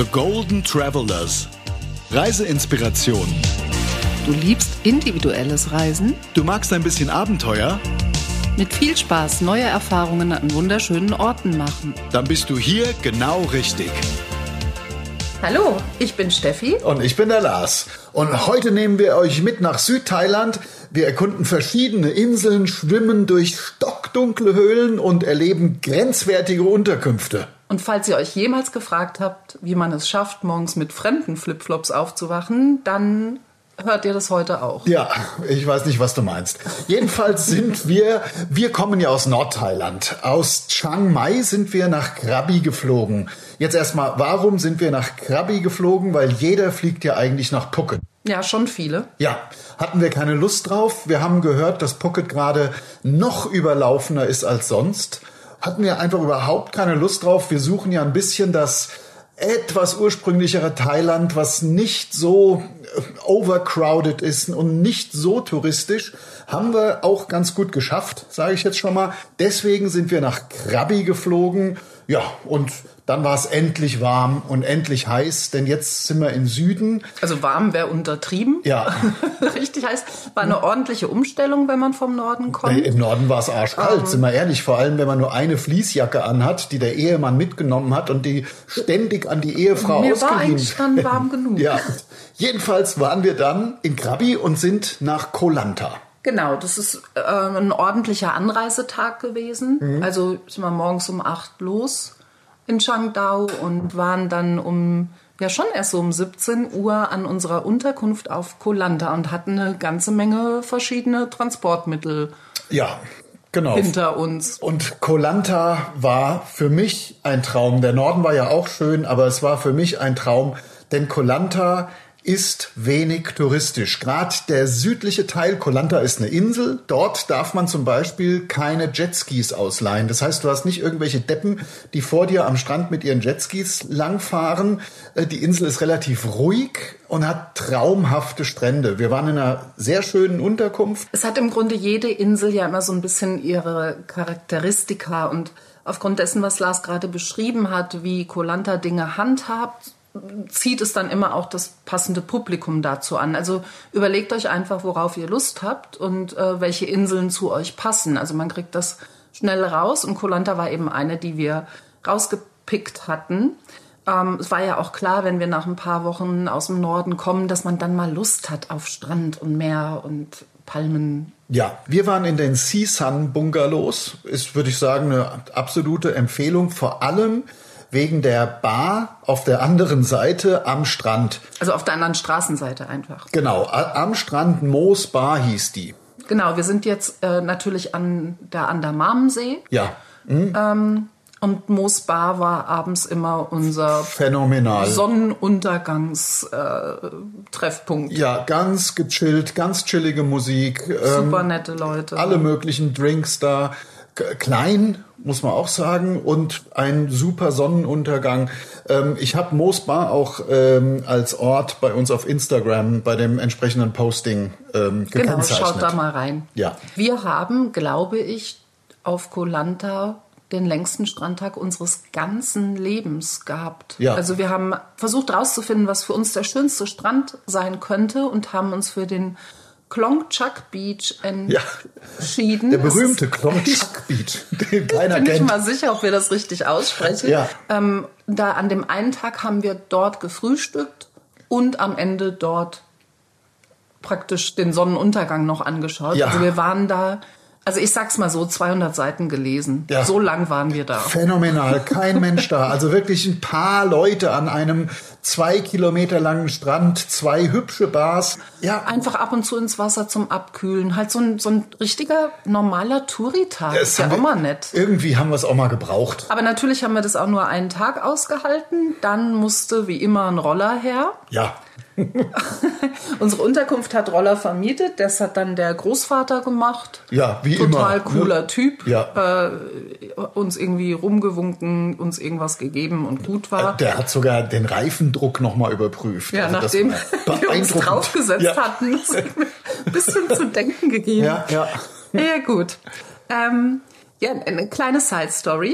The Golden Travelers. Reiseinspiration. Du liebst individuelles Reisen? Du magst ein bisschen Abenteuer? Mit viel Spaß neue Erfahrungen an wunderschönen Orten machen. Dann bist du hier genau richtig. Hallo, ich bin Steffi. Und ich bin der Lars. Und heute nehmen wir euch mit nach Südthailand. Wir erkunden verschiedene Inseln, schwimmen durch stockdunkle Höhlen und erleben grenzwertige Unterkünfte. Und falls ihr euch jemals gefragt habt, wie man es schafft, morgens mit fremden Flipflops aufzuwachen, dann hört ihr das heute auch. Ja, ich weiß nicht, was du meinst. Jedenfalls sind wir kommen ja aus Nordthailand. Aus Chiang Mai sind wir nach Krabi geflogen. Jetzt erstmal, warum sind wir nach Krabi geflogen? Weil jeder fliegt ja eigentlich nach Phuket. Ja, schon viele. Ja, hatten wir keine Lust drauf. Wir haben gehört, dass Phuket gerade noch überlaufener ist als sonst. Hatten wir einfach überhaupt keine Lust drauf. Wir suchen ja ein bisschen das etwas ursprünglichere Thailand, was nicht so overcrowded ist und nicht so touristisch, haben wir auch ganz gut geschafft, sage ich jetzt schon mal. Deswegen sind wir nach Krabi geflogen. Ja, und dann war es endlich warm und endlich heiß, denn jetzt sind wir im Süden. Also warm wäre untertrieben. Ja. Richtig heiß. War eine ordentliche Umstellung, wenn man vom Norden kommt. Im Norden war es arschkalt, sind wir ehrlich. Vor allem, wenn man nur eine Fließjacke anhat, die der Ehemann mitgenommen hat und die ständig an die Ehefrau ausgeliehen. Mir war eigentlich dann warm genug. Ja. Jedenfalls waren wir dann in Krabi und sind nach Koh Lanta. Genau, das ist ein ordentlicher Anreisetag gewesen. Also sind wir morgens um 8 los in Chiang-Dao und waren dann erst so um 17 Uhr an unserer Unterkunft auf Koh Lanta und hatten eine ganze Menge verschiedene Transportmittel genau. hinter uns. Und Koh Lanta war für mich ein Traum. Der Norden war ja auch schön, aber es war für mich ein Traum, denn Koh Lanta ist wenig touristisch. Gerade der südliche Teil, Koh Lanta ist eine Insel. Dort darf man zum Beispiel keine Jetskis ausleihen. Das heißt, du hast nicht irgendwelche Deppen, die vor dir am Strand mit ihren Jetskis langfahren. Die Insel ist relativ ruhig und hat traumhafte Strände. Wir waren in einer sehr schönen Unterkunft. Es hat im Grunde jede Insel ja immer so ein bisschen ihre Charakteristika. Und aufgrund dessen, was Lars gerade beschrieben hat, wie Koh Lanta Dinge handhabt, zieht es dann immer auch das passende Publikum dazu an. Also überlegt euch einfach, worauf ihr Lust habt und welche Inseln zu euch passen. Also man kriegt das schnell raus und Koh Lanta war eben eine, die wir rausgepickt hatten. Es war ja auch klar, wenn wir nach ein paar Wochen aus dem Norden kommen, dass man dann mal Lust hat auf Strand und Meer und Palmen. Ja, wir waren in den Sea Sun Bungalows. Ist, würde ich sagen, eine absolute Empfehlung, vor allem wegen der Bar auf der anderen Seite am Strand. Also auf der anderen Straßenseite einfach. Genau, am Strand, Moos Bar hieß die. Genau, wir sind jetzt natürlich an der Andermarmensee. Ja. Und Moos Bar war abends immer unser phänomenal Sonnenuntergangstreffpunkt. Ja, ganz gechillt, ganz chillige Musik. Super nette Leute. Alle möglichen Drinks da. Klein, muss man auch sagen, und ein super Sonnenuntergang. Ich habe Moos Bar auch als Ort bei uns auf Instagram bei dem entsprechenden Posting gekennzeichnet. Genau, schaut da mal rein. Ja. Wir haben, glaube ich, auf Koh Lanta den längsten Strandtag unseres ganzen Lebens gehabt. Ja. Also wir haben versucht herauszufinden, was für uns der schönste Strand sein könnte und haben uns für den Klong Chak Beach entschieden. Der berühmte Klong Chak Beach. Den keiner kennt. Ich bin kennt. nicht mal sicher, ob wir das richtig aussprechen. Ja. Da an dem einen Tag haben wir dort gefrühstückt und am Ende dort praktisch den Sonnenuntergang noch angeschaut. Ja. Also wir waren da, also ich sag's mal so, 200 Seiten gelesen. Ja. So lang waren wir da. Phänomenal, kein Mensch da. Also wirklich ein paar Leute an einem 2 Kilometer langen Strand, 2 hübsche Bars. Ja, Einfach ab und zu ins Wasser zum Abkühlen. Halt so ein richtiger, normaler Touri-Tag. Ist ja auch mal nett. Irgendwie haben wir es auch mal gebraucht. Aber natürlich haben wir das auch nur einen Tag ausgehalten. Dann musste wie immer ein Roller her. Ja. Unsere Unterkunft hat Roller vermietet. Das hat dann der Großvater gemacht. Ja, wie Total immer. Total cooler Typ. Ja. Uns irgendwie rumgewunken, uns irgendwas gegeben und gut war. Der hat sogar den Reifendruck nochmal überprüft. Ja, also nachdem wir uns draufgesetzt hatten, das hat mir ein bisschen zu denken gegeben. Ja. Ja, gut. Eine kleine Side-Story.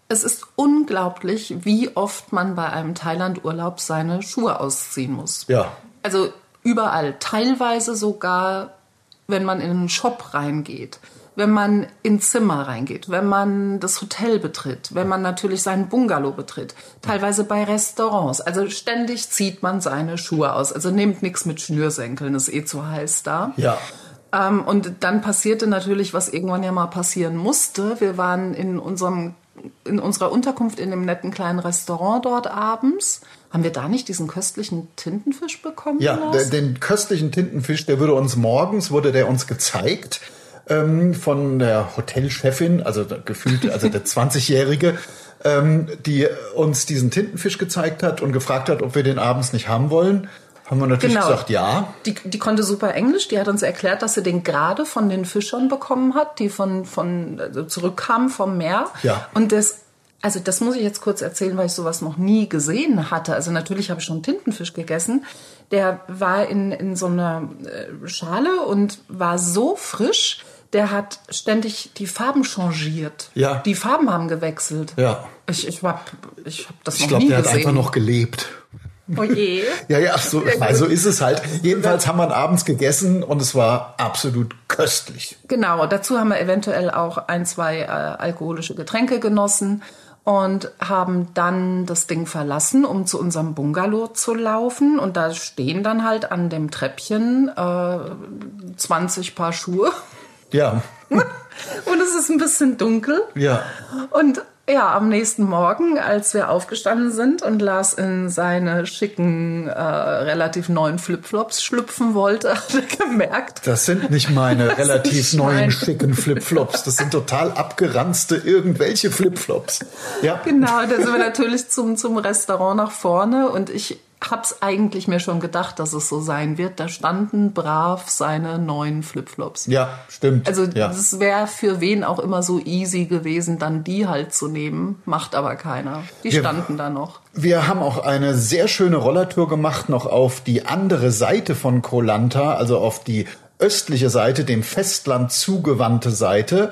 Es ist unglaublich, wie oft man bei einem Thailand-Urlaub seine Schuhe ausziehen muss. Ja. Also überall, teilweise sogar, wenn man in einen Shop reingeht, wenn man in Zimmer reingeht, wenn man das Hotel betritt, wenn man natürlich seinen Bungalow betritt, teilweise bei Restaurants. Also ständig zieht man seine Schuhe aus. Also nehmt nichts mit Schnürsenkeln, ist zu heiß da. Ja. Und dann passierte natürlich, was irgendwann ja mal passieren musste. Wir waren in unserer Unterkunft in dem netten kleinen Restaurant dort abends. Haben wir da nicht diesen köstlichen Tintenfisch bekommen? Ja, den köstlichen Tintenfisch, der wurde uns gezeigt von der Hotelchefin, also gefühlt, also der 20-Jährige, die uns diesen Tintenfisch gezeigt hat und gefragt hat, ob wir den abends nicht haben wollen. Haben wir natürlich gesagt, ja. Die konnte super Englisch. Die hat uns erklärt, dass sie den gerade von den Fischern bekommen hat, die also zurückkamen vom Meer. Ja. Und das muss ich jetzt kurz erzählen, weil ich sowas noch nie gesehen hatte. Also natürlich habe ich schon Tintenfisch gegessen. Der war in so einer Schale und war so frisch, der hat ständig die Farben changiert. Ja. Die Farben haben gewechselt. Ja. Ich hab das noch nie gesehen. Ich glaube, der hat einfach noch gelebt. Oh je. Ja, so ist es halt. Jedenfalls haben wir ihn abends gegessen und es war absolut köstlich. Genau, dazu haben wir eventuell auch 2 alkoholische Getränke genossen und haben dann das Ding verlassen, um zu unserem Bungalow zu laufen. Und da stehen dann halt an dem Treppchen 20 Paar Schuhe. Ja. Und es ist ein bisschen dunkel. Ja. Und ja, am nächsten Morgen, als wir aufgestanden sind und Lars in seine schicken, relativ neuen Flipflops schlüpfen wollte, hat er gemerkt. Das sind nicht meine relativ neuen, schicken Flipflops. Das sind total abgeranzte irgendwelche Flipflops. Ja. Genau, da sind wir natürlich zum Restaurant nach vorne und ich hab's eigentlich mir schon gedacht, dass es so sein wird. Da standen brav seine neuen Flipflops. Ja, stimmt. Also ja. Das wäre für wen auch immer so easy gewesen, dann die halt zu nehmen. Macht aber keiner. Die standen da noch. Wir haben auch eine sehr schöne Rollertour gemacht, noch auf die andere Seite von Koh Lanta, also auf die östliche Seite, dem Festland zugewandte Seite.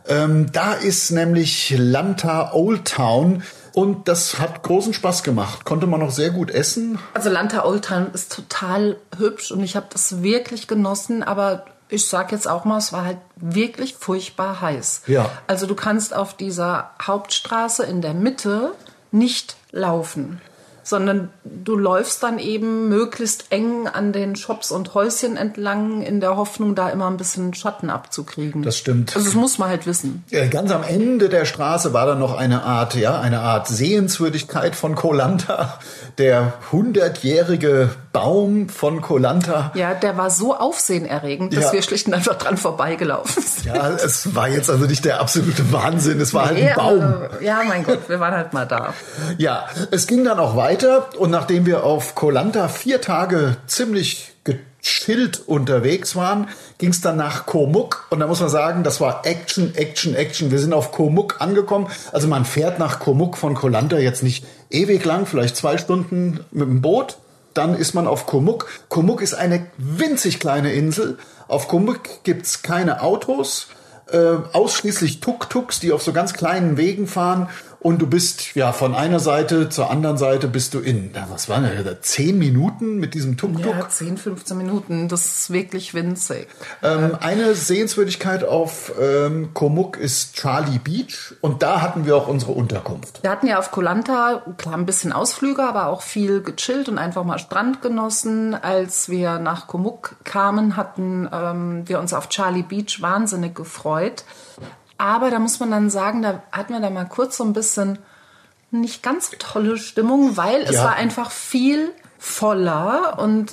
Da ist nämlich Lanta Old Town. Und das hat großen Spaß gemacht. Konnte man noch sehr gut essen. Also Lanta Old Town ist total hübsch und ich habe das wirklich genossen. Aber ich sag jetzt auch mal, es war halt wirklich furchtbar heiß. Ja. Also du kannst auf dieser Hauptstraße in der Mitte nicht laufen, sondern du läufst dann eben möglichst eng an den Shops und Häuschen entlang, in der Hoffnung, da immer ein bisschen Schatten abzukriegen. Das stimmt. Also das muss man halt wissen. Ganz am Ende der Straße war dann noch eine Art Sehenswürdigkeit von Koh Lanta. Der 100-jährige Baum von Koh Lanta. Ja, der war so aufsehenerregend, dass wir schlicht und einfach dran vorbeigelaufen sind. Ja, es war jetzt also nicht der absolute Wahnsinn, es war halt ein Baum. Also, ja, mein Gott, wir waren halt mal da. Ja, es ging dann auch weiter und nachdem wir auf Koh Lanta 4 Tage ziemlich gechillt unterwegs waren, ging es dann nach Koh Muk und da muss man sagen, das war Action. Wir sind auf Koh Muk angekommen. Also man fährt nach Koh Muk von Koh Lanta jetzt nicht ewig lang, vielleicht 2 Stunden mit dem Boot. Dann ist man auf Koh Muk. Koh Muk ist eine winzig kleine Insel. Auf Koh Muk gibt's keine Autos, ausschließlich Tuk-Tuks, die auf so ganz kleinen Wegen fahren. Und du bist ja von einer Seite zur anderen Seite bist du in, was waren das, 10 Minuten mit diesem Tuk-Tuk? Ja, 10, 15 Minuten, das ist wirklich winzig. Eine Sehenswürdigkeit auf Koh Muk ist Charlie Beach und da hatten wir auch unsere Unterkunft. Wir hatten ja auf Koh Lanta, klar ein bisschen Ausflüge, aber auch viel gechillt und einfach mal Strand genossen. Als wir nach Koh Muk kamen, hatten wir uns auf Charlie Beach wahnsinnig gefreut. Aber da muss man dann sagen, da hatten wir da mal kurz so ein bisschen nicht ganz tolle Stimmung, weil es war einfach viel voller und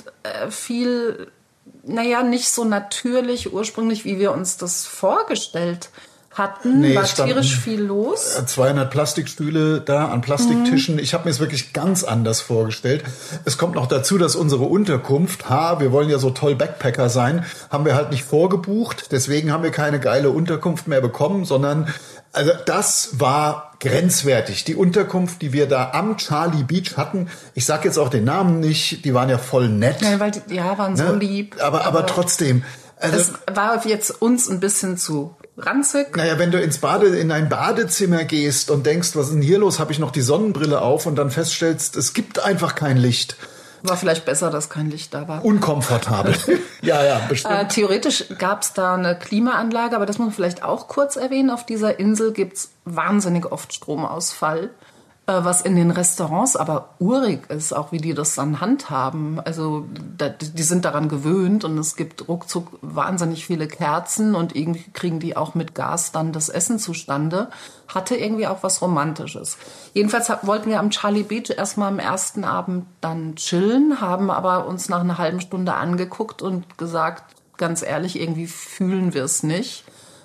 viel, nicht so natürlich ursprünglich, wie wir uns das vorgestellt hatten. War tierisch viel los. 200 Plastikstühle da an Plastiktischen. Ich habe mir es wirklich ganz anders vorgestellt. Es kommt noch dazu, dass unsere Unterkunft, wir wollen ja so toll Backpacker sein, haben wir halt nicht vorgebucht. Deswegen haben wir keine geile Unterkunft mehr bekommen, sondern also das war grenzwertig. Die Unterkunft, die wir da am Charlie Beach hatten, ich sag jetzt auch den Namen nicht, die waren ja voll nett. Ja, weil die waren so lieb. Aber trotzdem. Also, es war jetzt uns ein bisschen zu ranzig. Naja, wenn du in ein Badezimmer gehst und denkst, was ist denn hier los, habe ich noch die Sonnenbrille auf und dann feststellst, es gibt einfach kein Licht. War vielleicht besser, dass kein Licht da war. Unkomfortabel. Ja, bestimmt. Theoretisch gab es da eine Klimaanlage, aber das muss man vielleicht auch kurz erwähnen. Auf dieser Insel gibt's wahnsinnig oft Stromausfall, was in den Restaurants aber urig ist, auch wie die das dann handhaben. Also die sind daran gewöhnt und es gibt ruckzuck wahnsinnig viele Kerzen und irgendwie kriegen die auch mit Gas dann das Essen zustande. Hatte irgendwie auch was Romantisches. Jedenfalls wollten wir am Charlie Beach erstmal am ersten Abend dann chillen, haben aber uns nach einer halben Stunde angeguckt und gesagt, ganz ehrlich, irgendwie fühlen wir es nicht,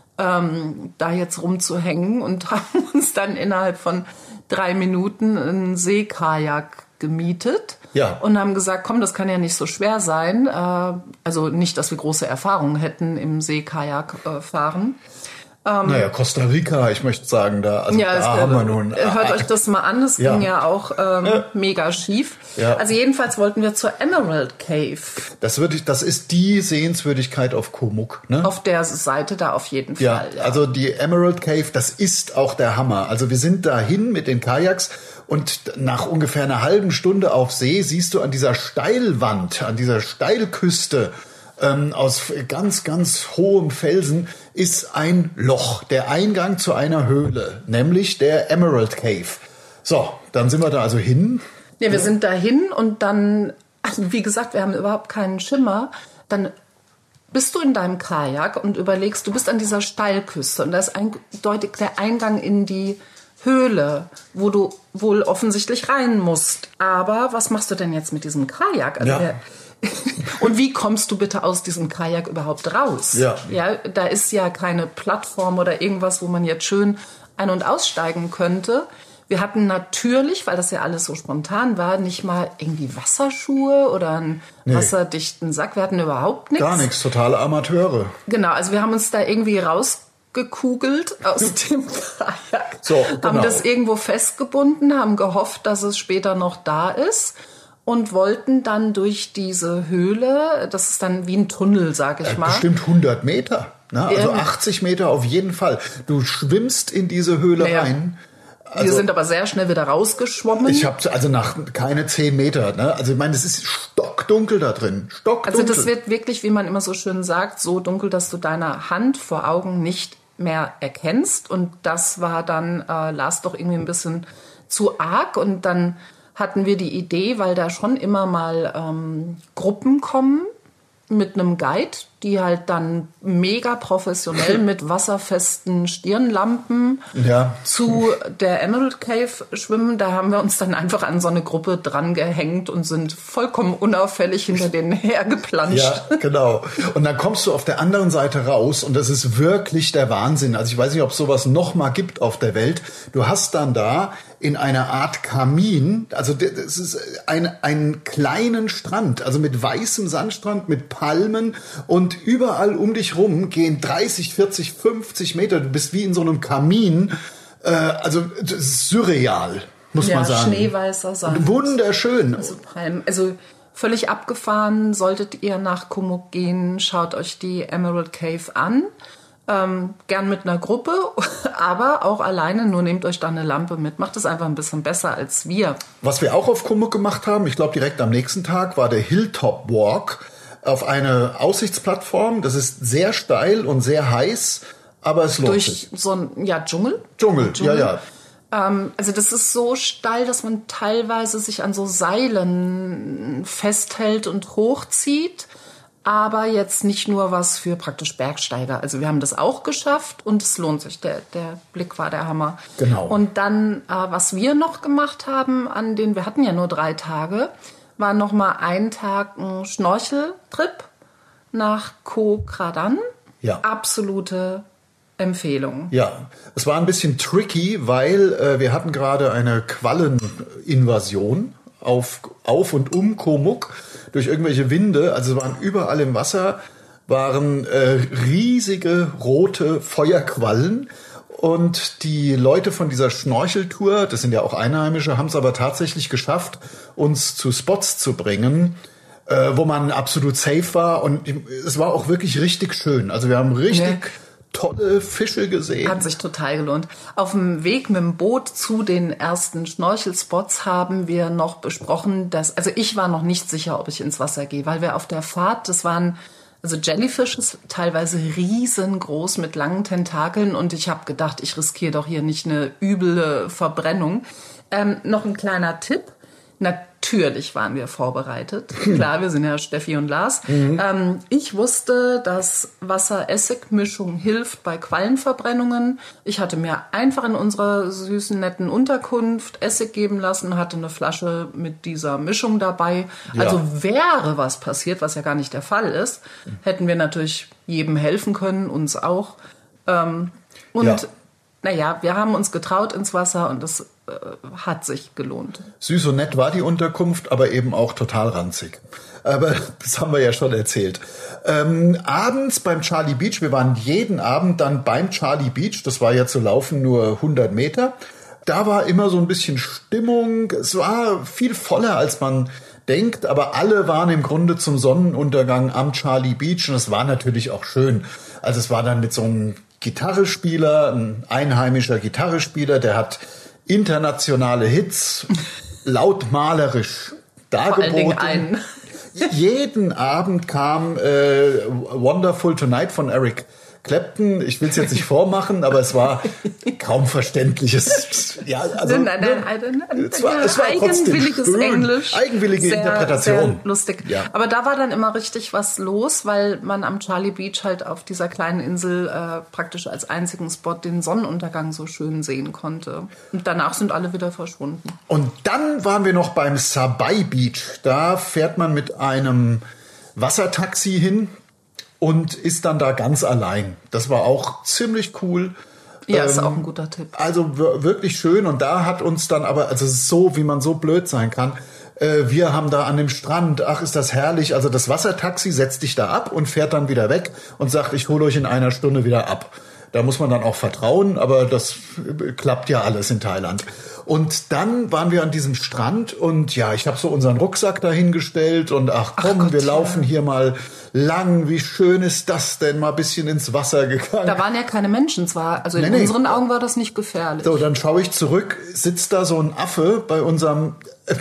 da jetzt rumzuhängen und haben uns dann innerhalb von 3 Minuten einen Seekajak gemietet und haben gesagt, komm, das kann ja nicht so schwer sein. Also nicht, dass wir große Erfahrungen hätten im Seekajak fahren. Naja, Costa Rica, ich möchte sagen, da haben wir nun. Hört euch das mal an, das ging ja auch mega schief. Ja. Also jedenfalls wollten wir zur Emerald Cave. Das ist die Sehenswürdigkeit auf Komoot, ne? Auf der Seite da auf jeden Fall. Ja, also die Emerald Cave, das ist auch der Hammer. Also wir sind dahin mit den Kajaks und nach ungefähr einer halben Stunde auf See siehst du an dieser Steilwand, an dieser Steilküste, aus ganz, ganz hohem Felsen ist ein Loch, der Eingang zu einer Höhle, nämlich der Emerald Cave. So, dann sind wir da also hin. Ja, wir sind da hin und dann, also wie gesagt, wir haben überhaupt keinen Schimmer. Dann bist du in deinem Kajak und überlegst, du bist an dieser Steilküste und da ist eindeutig der Eingang in die Höhle, wo du wohl offensichtlich rein musst. Aber was machst du denn jetzt mit diesem Kajak? Also und wie kommst du bitte aus diesem Kajak überhaupt raus? Ja, da ist ja keine Plattform oder irgendwas, wo man jetzt schön ein- und aussteigen könnte. Wir hatten natürlich, weil das ja alles so spontan war, nicht mal irgendwie Wasserschuhe oder einen wasserdichten Sack. Wir hatten überhaupt nichts. Gar nichts, totale Amateure. Genau, also wir haben uns da irgendwie rausgekugelt aus dem Kajak, haben das irgendwo festgebunden, haben gehofft, dass es später noch da ist. Und wollten dann durch diese Höhle, das ist dann wie ein Tunnel, sag ich mal. Bestimmt 100 Meter, ne? Also 80 Meter auf jeden Fall. Du schwimmst in diese Höhle rein. Also, wir sind aber sehr schnell wieder rausgeschwommen. Ich habe also nach keine 10 Meter, ne? Also ich meine, es ist stockdunkel da drin, stockdunkel. Also das wird wirklich, wie man immer so schön sagt, so dunkel, dass du deine Hand vor Augen nicht mehr erkennst. Und das war dann, las doch irgendwie ein bisschen zu arg. Und dann hatten wir die Idee, weil da schon immer mal Gruppen kommen mit einem Guide, die halt dann mega professionell mit wasserfesten Stirnlampen zu der Emerald Cave schwimmen. Da haben wir uns dann einfach an so eine Gruppe dran gehängt und sind vollkommen unauffällig hinter denen hergeplanscht. Ja, genau. Und dann kommst du auf der anderen Seite raus und das ist wirklich der Wahnsinn. Also ich weiß nicht, ob es sowas noch mal gibt auf der Welt. Du hast dann da in einer Art Kamin, also das ist einen kleinen Strand, also mit weißem Sandstrand, mit Palmen und überall um dich rum gehen 30, 40, 50 Meter. Du bist wie in so einem Kamin. Also das ist surreal, muss man sagen. Schneeweißer Sand. Wunderschön. Also Palmen. Also völlig abgefahren. Solltet ihr nach Komoot gehen, schaut euch die Emerald Cave an. Gern mit einer Gruppe, aber auch alleine, nur nehmt euch da eine Lampe mit. Macht es einfach ein bisschen besser als wir. Was wir auch auf Komoot gemacht haben, ich glaube direkt am nächsten Tag, war der Hilltop Walk auf eine Aussichtsplattform. Das ist sehr steil und sehr heiß, aber es lohnt sich. Durch so ein Dschungel? Dschungel, ja. Also das ist so steil, dass man teilweise sich an so Seilen festhält und hochzieht. Aber jetzt nicht nur was für praktisch Bergsteiger. Also wir haben das auch geschafft und es lohnt sich. Der Blick war der Hammer. Genau. Und dann, was wir noch gemacht haben, wir hatten ja nur 3 Tage, war noch mal ein Tag ein Schnorcheltrip nach Koh Kradan. Ja. Absolute Empfehlung. Ja, es war ein bisschen tricky, weil wir hatten gerade eine Qualleninvasion auf und um Komoot durch irgendwelche Winde. Also waren überall im Wasser riesige rote Feuerquallen. Und die Leute von dieser Schnorcheltour, das sind ja auch Einheimische, haben es aber tatsächlich geschafft, uns zu Spots zu bringen, wo man absolut safe war. Und es war auch wirklich richtig schön. Also wir haben richtig tolle Fische gesehen. Hat sich total gelohnt. Auf dem Weg mit dem Boot zu den ersten Schnorchelspots haben wir noch besprochen, also ich war noch nicht sicher, ob ich ins Wasser gehe, weil wir auf der Fahrt, das waren also Jellyfish ist teilweise riesengroß mit langen Tentakeln und ich habe gedacht, ich riskiere doch hier nicht eine üble Verbrennung. Noch ein kleiner Tipp. Natürlich waren wir vorbereitet. Klar, wir sind ja Steffi und Lars. Ich wusste, dass Wasser-Essig-Mischung hilft bei Quallenverbrennungen. Ich hatte mir einfach in unserer süßen, netten Unterkunft Essig geben lassen, hatte eine Flasche mit dieser Mischung dabei. Ja. Also wäre was passiert, was ja gar nicht der Fall ist, hätten wir natürlich jedem helfen können, uns auch. Naja, wir haben uns getraut ins Wasser und das hat sich gelohnt. Süß und nett war die Unterkunft, aber eben auch total ranzig. Aber das haben wir ja schon erzählt. Abends beim Charlie Beach, wir waren jeden Abend dann beim Charlie Beach, das war ja zu laufen nur 100 Meter. Da war immer so ein bisschen Stimmung, es war viel voller, als man denkt, aber alle waren im Grunde zum Sonnenuntergang am Charlie Beach und es war natürlich auch schön. Also es war dann mit so einem Gitarrespieler, ein einheimischer Gitarrespieler, der hat internationale Hits lautmalerisch dargeboten. Vor allen Dingen einen. Jeden Abend kam Wonderful Tonight von Eric Clapton. Ich will es jetzt nicht vormachen, aber es war kaum verständliches. Ja, also nein, es war eigenwilliges schön. Englisch. Eigenwillige Interpretation. Sehr lustig. Ja. Aber da war dann immer richtig was los, weil man am Charlie Beach halt auf dieser kleinen Insel praktisch als einzigen Spot den Sonnenuntergang so schön sehen konnte. Und danach sind alle wieder verschwunden. Und dann waren wir noch beim Sabai Beach. Da fährt man mit einem Wassertaxi hin und ist dann da ganz allein. Das war auch ziemlich cool. Ja, ist auch ein guter Tipp. Also wirklich schön. Und da hat uns dann aber, also es ist so, wie man so blöd sein kann, wir haben da an dem Strand, ach ist das herrlich, also das Wassertaxi setzt dich da ab und fährt dann wieder weg und sagt, ich hole euch in einer Stunde wieder ab. Da muss man dann auch vertrauen, aber das klappt ja alles in Thailand. Und dann waren wir an diesem Strand und ja, ich habe so unseren Rucksack dahingestellt und ach komm, wir laufen hier mal lang. Wie schön ist das denn? Mal ein bisschen ins Wasser gegangen. Da waren ja keine Menschen zwar, also in unseren Augen war das nicht gefährlich. So, dann schaue ich zurück, sitzt da so ein Affe bei unserem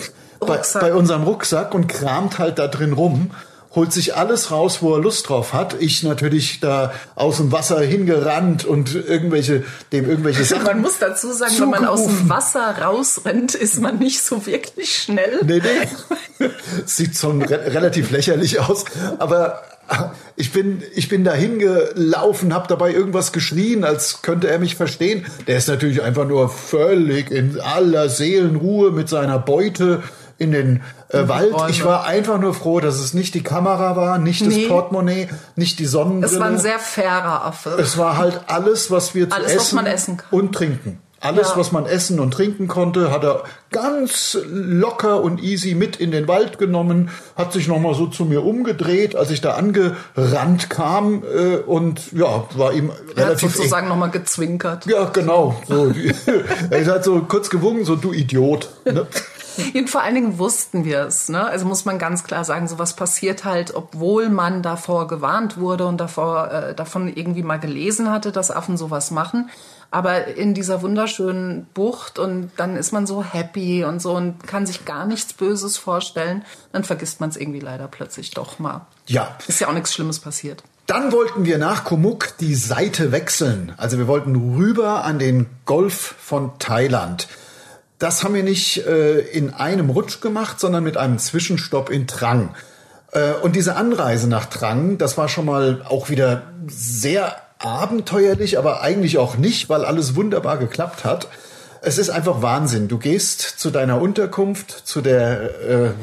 Rucksack und kramt halt da drin rum. Holt sich alles raus, wo er Lust drauf hat. Ich natürlich da aus dem Wasser hingerannt und irgendwelche Sachen. Man muss dazu sagen, wenn man aus dem Wasser rausrennt, ist man nicht so wirklich schnell. Nee. Sieht schon relativ lächerlich aus. Aber ich bin da hingelaufen, habe dabei irgendwas geschrien, als könnte er mich verstehen. Der ist natürlich einfach nur völlig in aller Seelenruhe mit seiner Beute in den Wald. Bäume. Ich war einfach nur froh, dass es nicht die Kamera war, nicht das Portemonnaie, nicht die Sonnenbrille. Es war ein sehr fairer Affe. Es war halt alles, was wir zu essen was man essen kann. Und trinken. Alles, was man essen und trinken konnte, hat er ganz locker und easy mit in den Wald genommen, hat sich nochmal so zu mir umgedreht, als ich da angerannt kam und ja, war ihm er relativ... hat sozusagen nochmal gezwinkert. Ja, genau. So, er hat so kurz gewunken, so du Idiot. Ne? Und vor allen Dingen wussten wir es. Ne? Also muss man ganz klar sagen, sowas passiert halt, obwohl man davor gewarnt wurde und davon irgendwie mal gelesen hatte, dass Affen sowas machen. Aber in dieser wunderschönen Bucht und dann ist man so happy und so und kann sich gar nichts Böses vorstellen. Dann vergisst man es irgendwie leider plötzlich doch mal. Ja. Ist ja auch nichts Schlimmes passiert. Dann wollten wir nach Koh Muk die Seite wechseln. Also wir wollten rüber an den Golf von Thailand. Das haben wir nicht in einem Rutsch gemacht, sondern mit einem Zwischenstopp in Trang. Und diese Anreise nach Trang, das war schon mal auch wieder sehr abenteuerlich, aber eigentlich auch nicht, weil alles wunderbar geklappt hat. Es ist einfach Wahnsinn. Du gehst zu deiner Unterkunft, zu der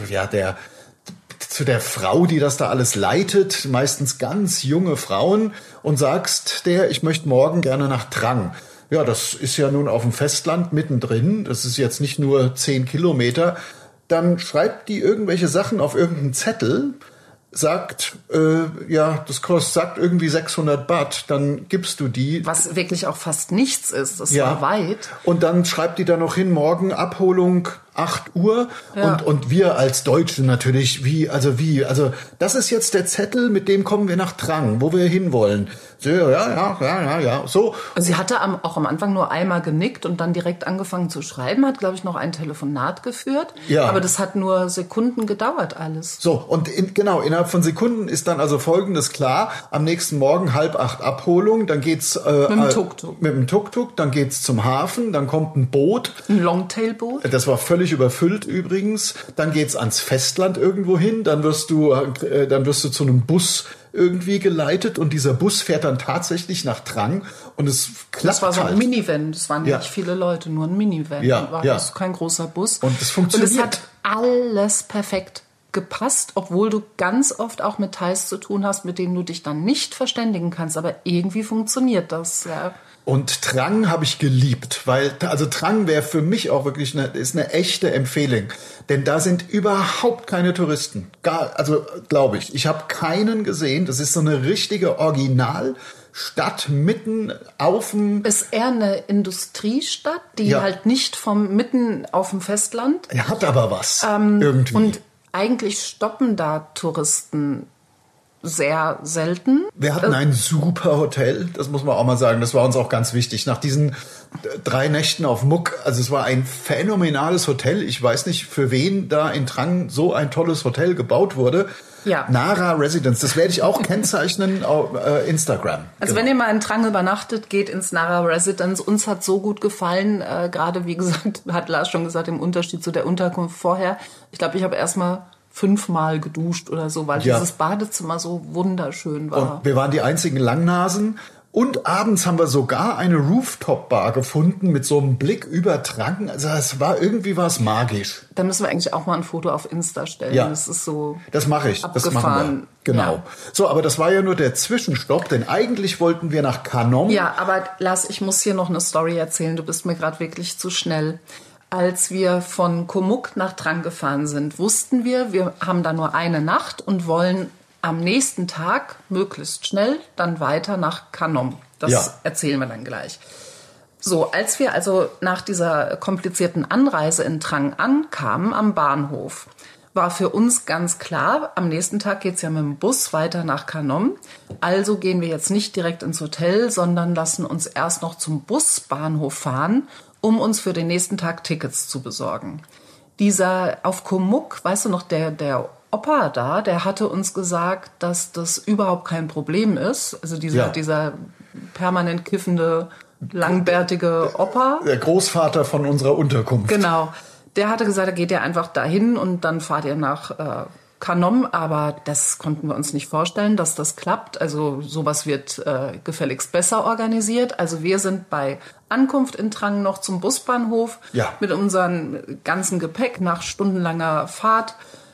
Frau, die das da alles leitet, meistens ganz junge Frauen, und sagst der, ich möchte morgen gerne nach Trang. Ja, das ist ja nun auf dem Festland mittendrin. Das ist jetzt nicht nur 10 Kilometer. Dann schreibt die irgendwelche Sachen auf irgendeinen Zettel, sagt, sagt irgendwie 600 Baht, dann gibst du die. Was wirklich auch fast nichts ist, das war weit. Und dann schreibt die da noch hin, morgen Abholung 8 Uhr und wir als Deutsche natürlich, also das ist jetzt der Zettel, mit dem kommen wir nach Trang, wo wir hinwollen. So, ja, so. Sie hatte auch am Anfang nur einmal genickt und dann direkt angefangen zu schreiben, hat, glaube ich, noch ein Telefonat geführt. Ja. Aber das hat nur Sekunden gedauert alles. So, und innerhalb von Sekunden ist dann also Folgendes klar. Am nächsten Morgen 7:30 Abholung, dann geht's mit dem Tuk-Tuk, dann geht's zum Hafen, dann kommt ein Boot. Ein Longtail-Boot. Das war völlig überfüllt übrigens. Dann geht's ans Festland irgendwo hin, dann wirst du zu einem Bus irgendwie geleitet und dieser Bus fährt dann tatsächlich nach Trang und es klappt. Das war so ein Minivan, das waren nicht viele Leute, nur ein Minivan. Das kein großer Bus. Und es funktioniert. Und es hat alles perfekt gepasst, obwohl du ganz oft auch mit Thais zu tun hast, mit denen du dich dann nicht verständigen kannst, aber irgendwie funktioniert das, ja. Und Trang habe ich geliebt, weil Trang wäre für mich auch wirklich ist eine echte Empfehlung, denn da sind überhaupt keine Touristen. Glaube ich. Ich habe keinen gesehen. Das ist so eine richtige Originalstadt mitten auf dem... Ist eher eine Industriestadt, die halt nicht mitten auf dem Festland. Er hat aber was irgendwie. Und eigentlich stoppen da Touristen sehr selten. Wir hatten ein super Hotel, das muss man auch mal sagen, das war uns auch ganz wichtig. Nach diesen 3 Nächten auf Muck, also es war ein phänomenales Hotel. Ich weiß nicht, für wen da in Trang so ein tolles Hotel gebaut wurde. Ja. Nara Residence, das werde ich auch kennzeichnen auf Instagram. Also wenn ihr mal in Trang übernachtet, geht ins Nara Residence. Uns hat so gut gefallen, gerade wie gesagt, hat Lars schon gesagt, im Unterschied zu der Unterkunft vorher. Ich glaube, ich habe erstmal 5-mal geduscht oder so, weil dieses Badezimmer so wunderschön war. Und wir waren die einzigen Langnasen. Und abends haben wir sogar eine Rooftop-Bar gefunden mit so einem Blick über Trang. Also es war irgendwie was magisch. Da müssen wir eigentlich auch mal ein Foto auf Insta stellen. Ja, das ist so das mache ich. Abgefahren. Das machen wir. Genau. Ja. So, aber das war ja nur der Zwischenstopp, denn eigentlich wollten wir nach Kanom. Ja, aber Lars, ich muss hier noch eine Story erzählen. Du bist mir gerade wirklich zu schnell. Als wir von Koh-Muk nach Trang gefahren sind, wussten wir haben da nur eine Nacht und wollen am nächsten Tag möglichst schnell dann weiter nach Kanom. Das erzählen wir dann gleich. So, als wir also nach dieser komplizierten Anreise in Trang ankamen am Bahnhof, war für uns ganz klar, am nächsten Tag geht's ja mit dem Bus weiter nach Kanom. Also gehen wir jetzt nicht direkt ins Hotel, sondern lassen uns erst noch zum Busbahnhof fahren, um uns für den nächsten Tag Tickets zu besorgen. Dieser auf Koh-Muk, weißt du noch, der Opa da, der hatte uns gesagt, dass das überhaupt kein Problem ist. Also dieser permanent kiffende, langbärtige Opa. Der Großvater von unserer Unterkunft. Genau. Der hatte gesagt, da geht ihr einfach dahin und dann fahrt ihr nach Kanom. Aber das konnten wir uns nicht vorstellen, dass das klappt. Also sowas wird gefälligst besser organisiert. Also wir sind bei Ankunft in Trang noch zum Busbahnhof mit unserem ganzen Gepäck nach stundenlanger Fahrt.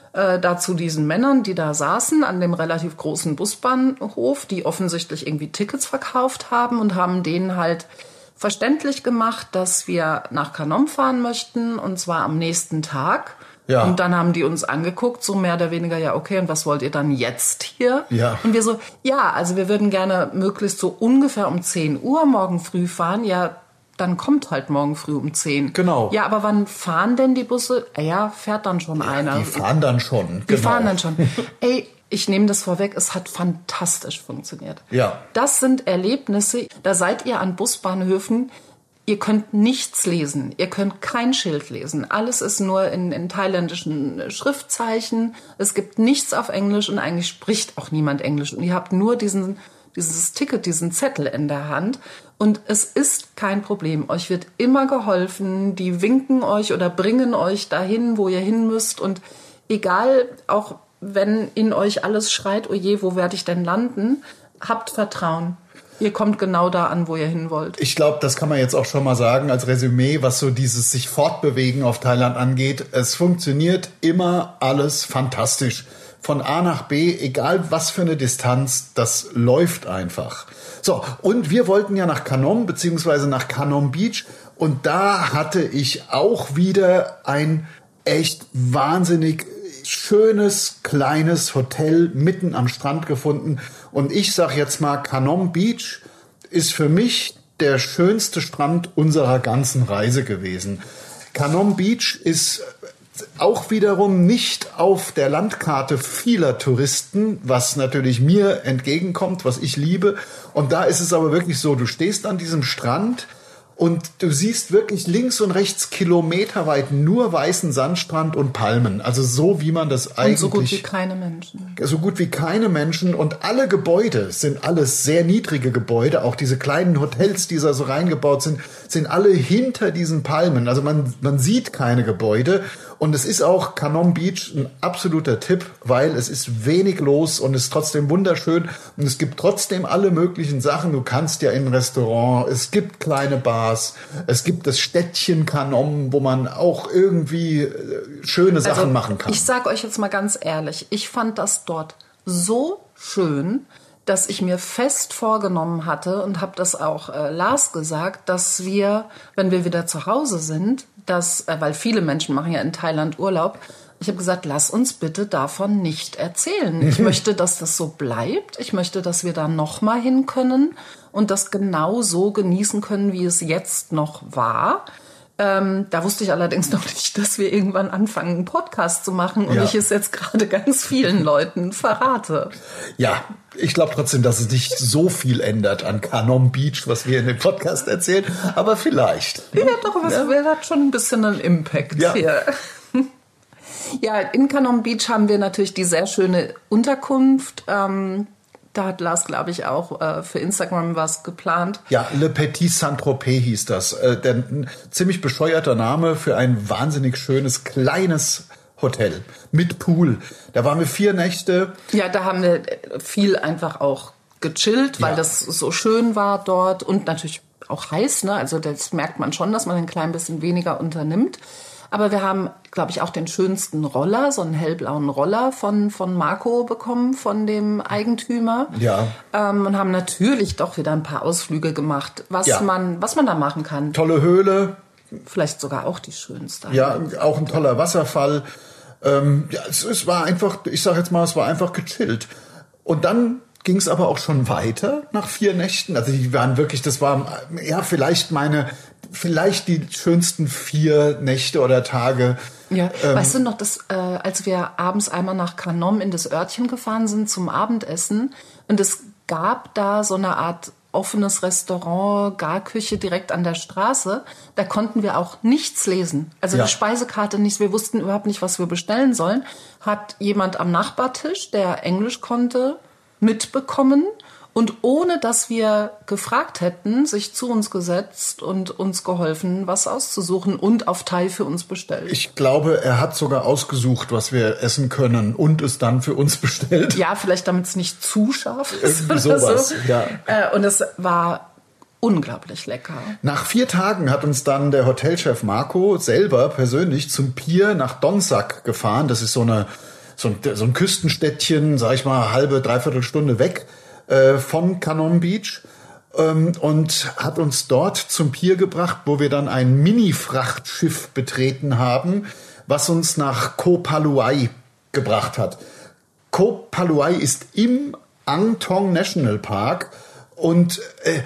Dazu diesen Männern, die da saßen an dem relativ großen Busbahnhof, die offensichtlich irgendwie Tickets verkauft haben und haben denen halt verständlich gemacht, dass wir nach Kanom fahren möchten und zwar am nächsten Tag. Ja. Und dann haben die uns angeguckt, so mehr oder weniger, ja okay, und was wollt ihr dann jetzt hier? Ja. Und wir so, also wir würden gerne möglichst so ungefähr um 10 Uhr morgen früh fahren, dann kommt halt morgen früh um 10. Genau. Ja, aber wann fahren denn die Busse? Ja, fährt dann schon einer. Die fahren dann schon. Die fahren dann schon. Ey, ich nehme das vorweg, es hat fantastisch funktioniert. Ja. Das sind Erlebnisse, da seid ihr an Busbahnhöfen, ihr könnt nichts lesen, ihr könnt kein Schild lesen. Alles ist nur in thailändischen Schriftzeichen. Es gibt nichts auf Englisch und eigentlich spricht auch niemand Englisch. Und ihr habt nur dieses Ticket, diesen Zettel in der Hand. Und es ist kein Problem. Euch wird immer geholfen. Die winken euch oder bringen euch dahin, wo ihr hin müsst. Und egal, auch wenn in euch alles schreit, oh je, wo werde ich denn landen? Habt Vertrauen. Ihr kommt genau da an, wo ihr hin wollt. Ich glaube, das kann man jetzt auch schon mal sagen als Resümee, was so dieses sich fortbewegen auf Thailand angeht. Es funktioniert immer alles fantastisch. Von A nach B, egal was für eine Distanz, das läuft einfach. So, und wir wollten ja nach Kanom, beziehungsweise nach Kanom Beach. Und da hatte ich auch wieder ein echt wahnsinnig schönes, kleines Hotel mitten am Strand gefunden. Und ich sag jetzt mal, Kanom Beach ist für mich der schönste Strand unserer ganzen Reise gewesen. Kanom Beach ist auch wiederum nicht auf der Landkarte vieler Touristen, was natürlich mir entgegenkommt, was ich liebe. Und da ist es aber wirklich so, du stehst an diesem Strand und du siehst wirklich links und rechts kilometerweit nur weißen Sandstrand und Palmen. Also so, wie man das eigentlich... Und so gut wie keine Menschen. So gut wie keine Menschen. Und alle Gebäude sind alles sehr niedrige Gebäude. Auch diese kleinen Hotels, die da so reingebaut sind alle hinter diesen Palmen. Also man sieht keine Gebäude. Und es ist auch Kanom Beach ein absoluter Tipp, weil es ist wenig los und es ist trotzdem wunderschön. Und es gibt trotzdem alle möglichen Sachen. Du kannst ja in ein Restaurant, es gibt kleine Bars, es gibt das Städtchen Kanom, wo man auch irgendwie schöne Sachen machen kann. Ich sage euch jetzt mal ganz ehrlich, ich fand das dort so schön, dass ich mir fest vorgenommen hatte und habe das auch Lars gesagt, dass wir, wenn wir wieder zu Hause sind, weil viele Menschen machen ja in Thailand Urlaub, ich habe gesagt, lass uns bitte davon nicht erzählen. Ich möchte, dass das so bleibt. Ich möchte, dass wir da noch mal hin können und das genau so genießen können, wie es jetzt noch war. Da wusste ich allerdings noch nicht, dass wir irgendwann anfangen, einen Podcast zu machen und ich es jetzt gerade ganz vielen Leuten verrate. Ja, ich glaube trotzdem, dass es nicht so viel ändert an Kanom Beach, was wir in dem Podcast erzählen, aber vielleicht. Ja, doch, das hat schon ein bisschen einen Impact hier. Ja, in Kanom Beach haben wir natürlich die sehr schöne Unterkunft. Da hat Lars, glaube ich, auch für Instagram was geplant. Ja, Le Petit Saint-Tropez hieß das. Ein ziemlich bescheuerter Name für ein wahnsinnig schönes, kleines Hotel mit Pool. Da waren wir 4 Nächte. Ja, da haben wir viel einfach auch gechillt, weil das so schön war dort und natürlich auch heiß. Ne? Also das merkt man schon, dass man ein klein bisschen weniger unternimmt. Aber wir haben, glaube ich, auch den schönsten Roller, so einen hellblauen Roller von Marco bekommen, von dem Eigentümer. Ja. Und haben natürlich doch wieder ein paar Ausflüge gemacht, was man da machen kann. Tolle Höhle. Vielleicht sogar auch die schönste. Ja, auch ein toller Wasserfall. Es war einfach, ich sage jetzt mal, es war einfach gechillt. Und dann ging es aber auch schon weiter nach 4 Nächten. Also die waren wirklich, das war ja vielleicht die schönsten 4 Nächte oder Tage. Ja, weißt du noch, dass als wir abends einmal nach Kanom in das Örtchen gefahren sind zum Abendessen und es gab da so eine Art offenes Restaurant, Garküche direkt an der Straße, da konnten wir auch nichts lesen. Also die Speisekarte nichts, wir wussten überhaupt nicht, was wir bestellen sollen. Hat jemand am Nachbartisch, der Englisch konnte, mitbekommen und ohne dass wir gefragt hätten, sich zu uns gesetzt und uns geholfen, was auszusuchen und auf Thai für uns bestellt. Ich glaube, er hat sogar ausgesucht, was wir essen können und es dann für uns bestellt. Ja, vielleicht damit es nicht zu scharf ist. Irgendwie sowas, so. ja. Und es war unglaublich lecker. Nach 4 Tagen hat uns dann der Hotelchef Marco selber persönlich zum Pier nach Donsak gefahren. Das ist so ein Küstenstädtchen, sag ich mal, halbe, dreiviertel Stunde weg von Kanom Beach und hat uns dort zum Pier gebracht, wo wir dann ein Mini-Frachtschiff betreten haben, was uns nach Koh Paluai gebracht hat. Koh Paluai ist im Ang Thong National Park und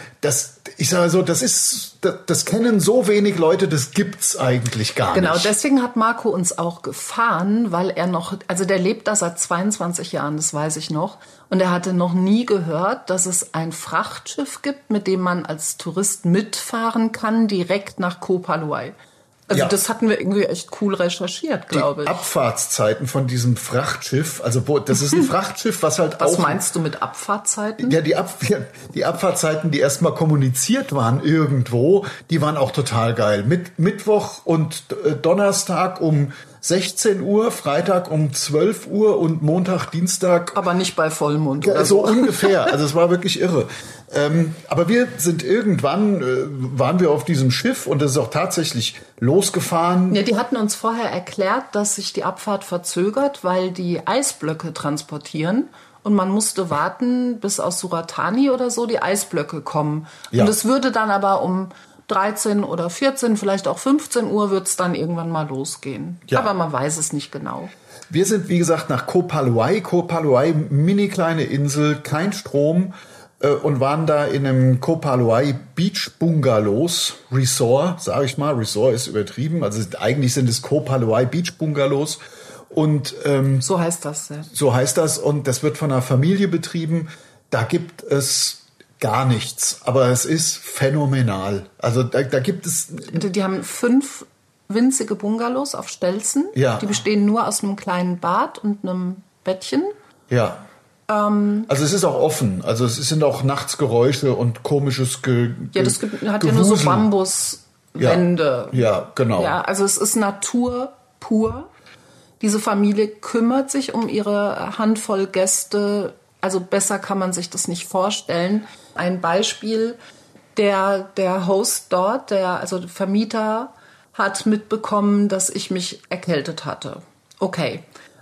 ich sage so, das kennen so wenig Leute, das gibt's eigentlich gar nicht. Genau, deswegen hat Marco uns auch gefahren, weil der lebt da seit 22 Jahren, das weiß ich noch. Und er hatte noch nie gehört, dass es ein Frachtschiff gibt, mit dem man als Tourist mitfahren kann, direkt nach Koh Paluai. Also das hatten wir irgendwie echt cool recherchiert, glaube ich. Die Abfahrtszeiten von diesem Frachtschiff, also das ist ein Frachtschiff, was halt Was auch... Was meinst du mit Abfahrtzeiten? Ja, die Abfahrtzeiten, die erstmal kommuniziert waren irgendwo, die waren auch total geil. Mittwoch und Donnerstag um 16 Uhr, Freitag um 12 Uhr und Montag, Dienstag... Aber nicht bei Vollmond oder so. So ungefähr, also es war wirklich irre. Aber wir sind waren wir auf diesem Schiff und es ist auch tatsächlich losgefahren. Ja, die hatten uns vorher erklärt, dass sich die Abfahrt verzögert, weil die Eisblöcke transportieren und man musste warten, bis aus Suratani oder so die Eisblöcke kommen. Ja. Und es würde dann aber um 13 oder 14, vielleicht auch 15 Uhr wird es dann irgendwann mal losgehen. Ja. Aber man weiß es nicht genau. Wir sind, wie gesagt, nach Koh Paluai. Koh Paluai, mini kleine Insel, kein Strom. und waren da in einem Koh Phaluai Beach Bungalows Resort, sage ich mal. Resort ist übertrieben, also eigentlich sind es Koh Phaluai Beach Bungalows. Und so heißt das, ja. So heißt das, und das wird von einer Familie betrieben. Da gibt es gar nichts, aber es ist phänomenal. Also da gibt es... Die haben 5 winzige Bungalows auf Stelzen. Ja. Die bestehen nur aus einem kleinen Bad und einem Bettchen. Ja. Also es ist auch offen. Also es sind auch nachts Geräusche und komisches Ja, das hat ja nur so Bambuswände. Ja, genau. Ja, also es ist Natur pur. Diese Familie kümmert sich um ihre Handvoll Gäste. Also besser kann man sich das nicht vorstellen. Ein Beispiel, der Host dort, also der Vermieter, hat mitbekommen, dass ich mich erkältet hatte. Okay.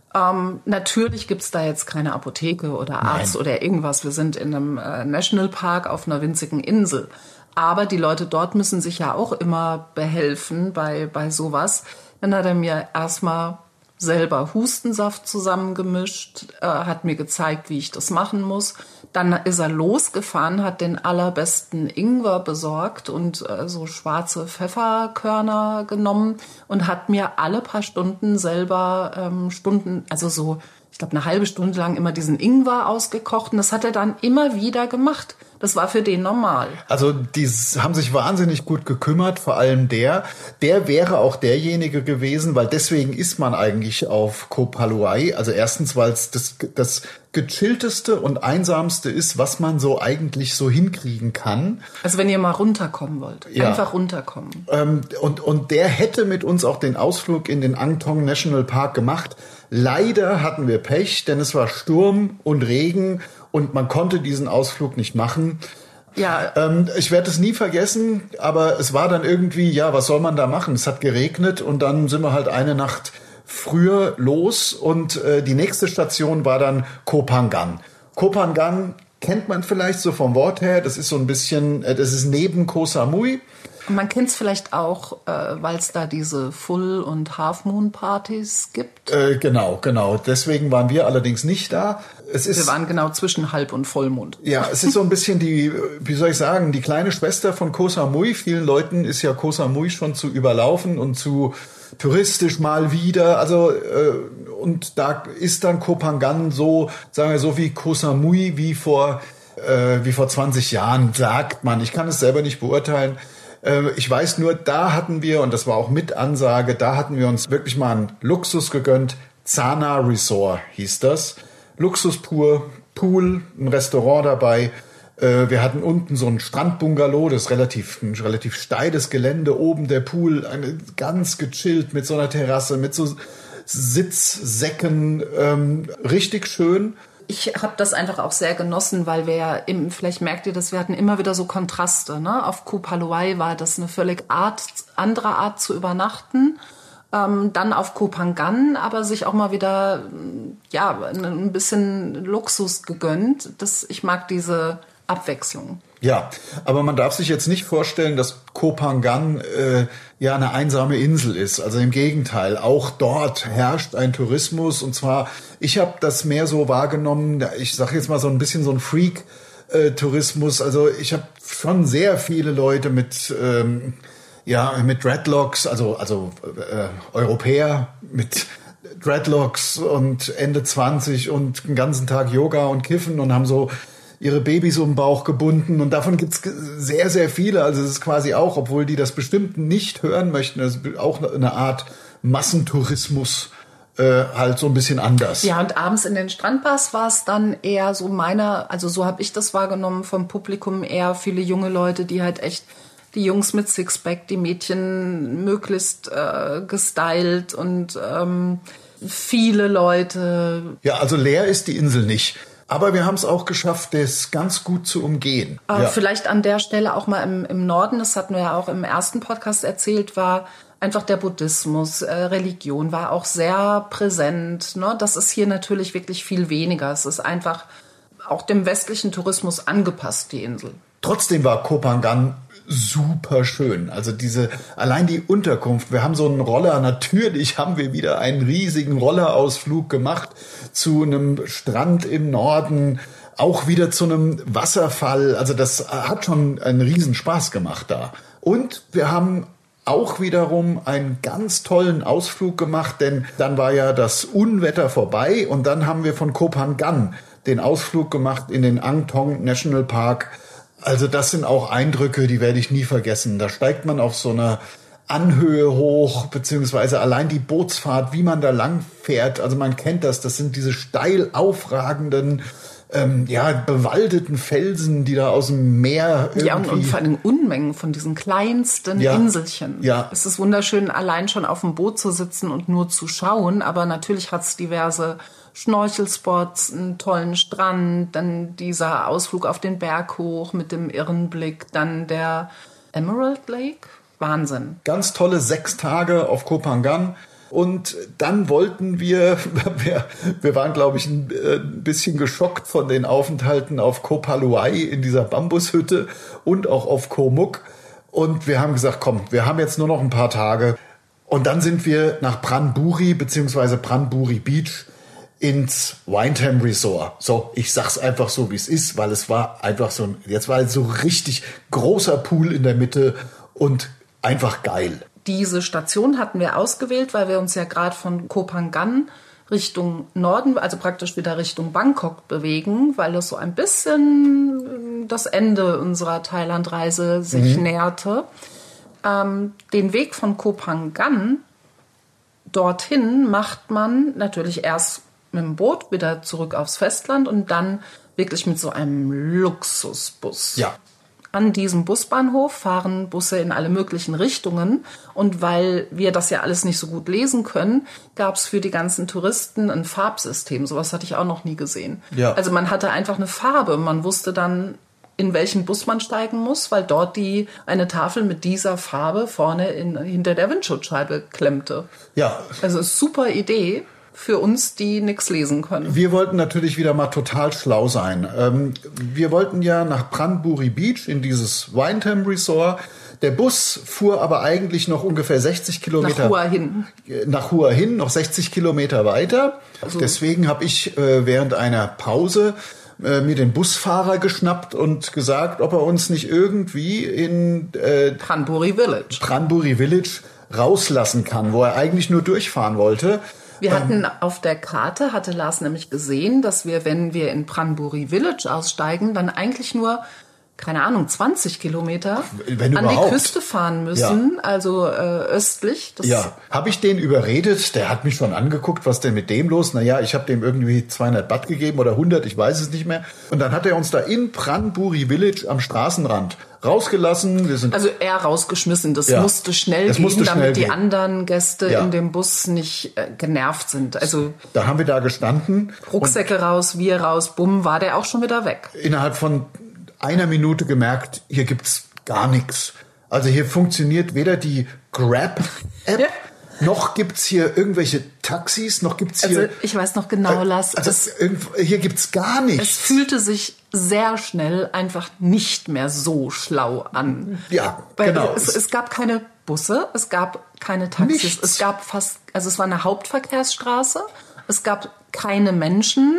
Natürlich gibt's da jetzt keine Apotheke oder Arzt Nein. oder irgendwas. Wir sind in einem Nationalpark auf einer winzigen Insel. Aber die Leute dort müssen sich ja auch immer behelfen bei sowas. Dann hat er mir erstmal selber Hustensaft zusammengemischt, hat mir gezeigt, wie ich das machen muss. Dann ist er losgefahren, hat den allerbesten Ingwer besorgt und so schwarze Pfefferkörner genommen und hat mir alle paar Stunden selber also so, ich glaube, eine halbe Stunde lang immer diesen Ingwer ausgekocht. Und das hat er dann immer wieder gemacht. Das war für den normal. Also die haben sich wahnsinnig gut gekümmert, vor allem der wäre auch derjenige gewesen, weil deswegen ist man eigentlich auf Koh Phaluai. Also erstens, weil es das gechillteste und einsamste ist, was man so eigentlich so hinkriegen kann. Also wenn ihr mal runterkommen wollt, einfach runterkommen. Und der hätte mit uns auch den Ausflug in den Angthong National Park gemacht. Leider hatten wir Pech, denn es war Sturm und Regen und man konnte diesen Ausflug nicht machen. Ja. Ich werde es nie vergessen, aber es war dann irgendwie, ja, was soll man da machen? Es hat geregnet und dann sind wir halt eine Nacht früher los und die nächste Station war dann Koh Phangan. Koh Phangan kennt man vielleicht so vom Wort her, das ist so ein bisschen, das ist neben Koh Samui. Man kennt es vielleicht auch, weil es da diese Full- und Half-Moon-Partys gibt. Genau. Deswegen waren wir allerdings nicht da. Wir waren genau zwischen Halb- und Vollmond. Ja, es ist so ein bisschen die kleine Schwester von Koh Samui. Vielen Leuten ist ja Koh Samui schon zu überlaufen und zu touristisch mal wieder. Also, und da ist dann Koh Phangan so, sagen wir so wie Koh Samui wie vor 20 Jahren, sagt man. Ich kann es selber nicht beurteilen. Ich weiß nur, da hatten wir, und das war auch mit Ansage, da hatten wir uns wirklich mal einen Luxus gegönnt. Zana Resort hieß das. Luxus pur, Pool, ein Restaurant dabei. Wir hatten unten so ein Strandbungalow, das ist ein relativ steiles Gelände. Oben der Pool, ganz gechillt mit so einer Terrasse, mit so Sitzsäcken. Richtig schön. Ich habe das einfach auch sehr genossen, weil wir ja, vielleicht merkt ihr das, wir hatten immer wieder so Kontraste. Ne? Auf Koh Phaluai war das eine völlig andere Art zu übernachten. Dann auf Koh Phangan, aber sich auch mal wieder ein bisschen Luxus gegönnt. Ich mag diese Abwechslung. Ja, aber man darf sich jetzt nicht vorstellen, dass Koh Phangan eine einsame Insel ist. Also im Gegenteil, auch dort herrscht ein Tourismus. Und zwar, ich habe das mehr so wahrgenommen, ich sage jetzt mal so ein bisschen so ein Freak-Tourismus. Also ich habe schon sehr viele Leute mit Dreadlocks, also Europäer mit Dreadlocks und Ende 20 und den ganzen Tag Yoga und Kiffen und haben so ihre Babys um den Bauch gebunden, und davon gibt's sehr, sehr viele. Also es ist quasi auch, obwohl die das bestimmt nicht hören möchten, das ist auch eine Art Massentourismus, halt so ein bisschen anders. Ja, und abends in den Strandbars war es dann eher so so habe ich das wahrgenommen vom Publikum, eher viele junge Leute, die halt echt, die Jungs mit Sixpack, die Mädchen möglichst gestylt und viele Leute. Ja, also leer ist die Insel nicht. Aber wir haben es auch geschafft, das ganz gut zu umgehen. Vielleicht an der Stelle auch mal im Norden, das hatten wir ja auch im ersten Podcast erzählt, war einfach der Buddhismus, Religion war auch sehr präsent. Ne? Das ist hier natürlich wirklich viel weniger. Es ist einfach auch dem westlichen Tourismus angepasst, die Insel. Trotzdem war Koh Phangan super schön. Also allein die Unterkunft. Wir haben so einen Roller. Natürlich haben wir wieder einen riesigen Rollerausflug gemacht zu einem Strand im Norden. auch wieder zu einem Wasserfall. Also das hat schon einen Riesenspaß gemacht da. Und wir haben auch wiederum einen ganz tollen Ausflug gemacht, denn dann war ja das Unwetter vorbei und dann haben wir von Koh Phangan den Ausflug gemacht in den Ang Thong National Park. Also das sind auch Eindrücke, die werde ich nie vergessen. Da steigt man auf so einer Anhöhe hoch, beziehungsweise allein die Bootsfahrt, wie man da lang fährt. Also man kennt das sind diese steil aufragenden, bewaldeten Felsen, die da aus dem Meer irgendwie... Ja, und vor allem Unmengen von diesen kleinsten Inselchen. Ja. Es ist wunderschön, allein schon auf dem Boot zu sitzen und nur zu schauen, aber natürlich hat es diverse Schnorchelspots, einen tollen Strand, dann dieser Ausflug auf den Berg hoch mit dem irren Blick, dann der Emerald Lake. Wahnsinn. Ganz tolle 6 Tage auf Koh Phangan. Und dann wollten wir waren, glaube ich, ein bisschen geschockt von den Aufenthalten auf Koh Phaluai in dieser Bambushütte und auch auf Koh Muk. Und wir haben gesagt, komm, wir haben jetzt nur noch ein paar Tage. Und dann sind wir nach Pran Buri bzw. Pran Buri Beach ins Windham Resort. So, ich sag's einfach so, wie es ist, weil es war einfach jetzt war so richtig großer Pool in der Mitte und einfach geil. Diese Station hatten wir ausgewählt, weil wir uns ja gerade von Koh Phangan Richtung Norden, also praktisch wieder Richtung Bangkok bewegen, weil es so ein bisschen das Ende unserer Thailandreise sich näherte. Den Weg von Koh Phangan dorthin macht man natürlich erst mit dem Boot wieder zurück aufs Festland und dann wirklich mit so einem Luxusbus. Ja. An diesem Busbahnhof fahren Busse in alle möglichen Richtungen. Und weil wir das ja alles nicht so gut lesen können, gab es für die ganzen Touristen ein Farbsystem. Sowas hatte ich auch noch nie gesehen. Ja. Also man hatte einfach eine Farbe. Man wusste dann, in welchen Bus man steigen muss, weil dort eine Tafel mit dieser Farbe vorne hinter der Windschutzscheibe klemmte. Ja. Also super Idee für uns, die nichts lesen können. Wir wollten natürlich wieder mal total schlau sein. Wir wollten ja nach Pran Buri Beach in dieses Windham Resort. Der Bus fuhr aber eigentlich noch ungefähr 60 Kilometer. Nach Hua Hin, noch 60 Kilometer weiter. Also deswegen habe ich während einer Pause mir den Busfahrer geschnappt und gesagt, ob er uns nicht irgendwie in Pran Buri Village rauslassen kann, wo er eigentlich nur durchfahren wollte. Wir hatten auf der Karte, hatte Lars nämlich gesehen, dass wir, wenn wir in Pran Buri Village aussteigen, dann eigentlich nur, 20 Kilometer an die Küste fahren müssen, also östlich. Habe ich den überredet, der hat mich schon angeguckt, was denn mit dem los? Naja, ich habe dem irgendwie 200 Baht gegeben oder 100, ich weiß es nicht mehr. Und dann hat er uns da in Pran Buri Village am Straßenrand rausgelassen. Also eher rausgeschmissen, das musste schnell gehen, damit die anderen Gäste in dem Bus nicht genervt sind. Also da haben wir da gestanden. Rucksäcke raus, wir raus, bumm, war der auch schon wieder weg. Innerhalb von einer Minute gemerkt, hier gibt's gar nichts. Also hier funktioniert weder die Grab-App, noch gibt's hier irgendwelche Taxis, noch gibt's hier... Also ich weiß noch genau, Lars. Hier gibt's gar nichts. Es fühlte sich sehr schnell einfach nicht mehr so schlau an. Ja, weil genau. Es gab keine Busse, es gab keine Taxis, Nichts. Es gab es war eine Hauptverkehrsstraße, es gab keine Menschen,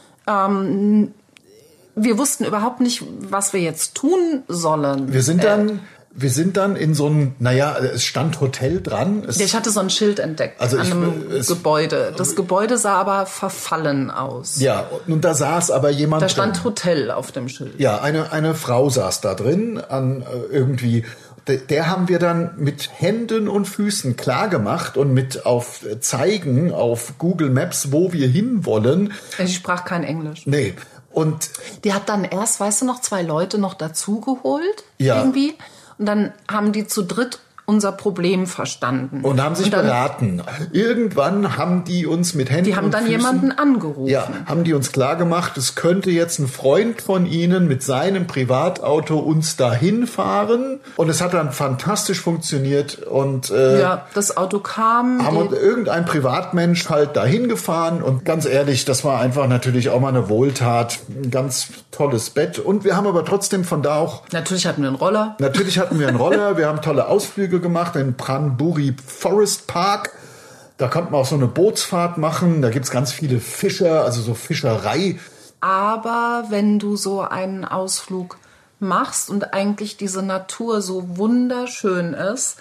wir wussten überhaupt nicht, was wir jetzt tun sollen. Wir sind dann in so ein, es stand Hotel dran. Ich hatte so ein Schild entdeckt an einem Gebäude. Das Gebäude sah aber verfallen aus. Ja, und da saß aber jemand Da stand drin. Hotel auf dem Schild. Ja, eine Frau saß da drin, irgendwie. Der haben wir dann mit Händen und Füßen klar gemacht und mit auf Zeigen auf Google Maps, wo wir hinwollen. Sie sprach kein Englisch. Nee. Und die hat dann erst, 2 Leute noch dazugeholt, Ja. irgendwie. Und dann haben die zu dritt unser Problem verstanden. Und haben sich beraten. Irgendwann haben die uns mit Händen Die haben und dann Füßen, jemanden angerufen. Ja, haben die uns klar gemacht, es könnte jetzt ein Freund von ihnen mit seinem Privatauto uns dahin fahren. Und es hat dann fantastisch funktioniert. Und das Auto kam. haben irgendein Privatmensch halt dahin gefahren. Und ganz ehrlich, das war einfach natürlich auch mal eine Wohltat. Ein ganz tolles Bett. Und wir haben aber trotzdem von da auch... Natürlich hatten wir einen Roller. Wir haben tolle Ausflüge gemacht in Pran Buri Forest Park. Da konnte man auch so eine Bootsfahrt machen. Da gibt's ganz viele Fischer, also so Fischerei. Aber wenn du so einen Ausflug machst und eigentlich diese Natur so wunderschön ist,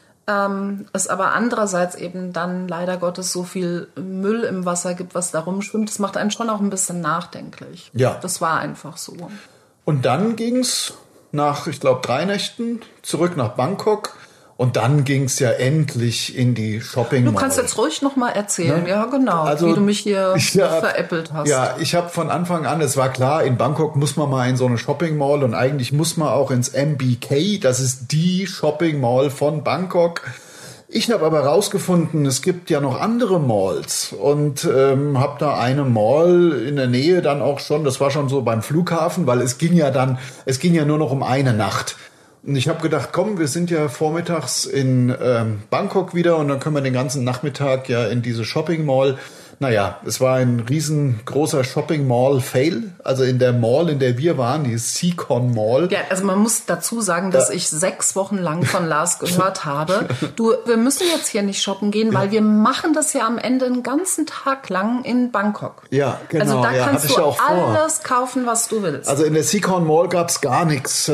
es aber andererseits eben dann leider Gottes so viel Müll im Wasser gibt, was da rumschwimmt, das macht einen schon auch ein bisschen nachdenklich. Ja. Das war einfach so. Und dann ging's nach, ich glaube, 3 Nächten zurück nach Bangkok. Und dann ging's ja endlich in die Shopping Mall. Du kannst jetzt ruhig noch mal erzählen, Ne? ja genau, Also, wie du mich hier ja, veräppelt hast. Ja, ich habe von Anfang an, es war klar, in Bangkok muss man mal in so eine Shopping Mall und eigentlich muss man auch ins MBK, das ist die Shopping Mall von Bangkok. Ich habe aber rausgefunden, es gibt ja noch andere Malls und habe da eine Mall in der Nähe dann auch schon, das war schon so beim Flughafen, weil es ging ja nur noch um eine Nacht. Und ich habe gedacht, komm, wir sind ja vormittags in Bangkok wieder und dann können wir den ganzen Nachmittag ja in diese Shopping Mall. Naja, es war ein riesengroßer Shopping Mall Fail. Also in der Mall, in der wir waren, die Seacon Mall. Ja, also man muss dazu sagen, dass ich 6 Wochen lang von Lars gehört habe. Wir müssen jetzt hier nicht shoppen gehen, weil wir machen das ja am Ende einen ganzen Tag lang in Bangkok. Ja, genau. Also da ja, kannst hatte ich du ja auch vor. alles kaufen, was du willst. Also in der Seacon Mall gab's gar nichts.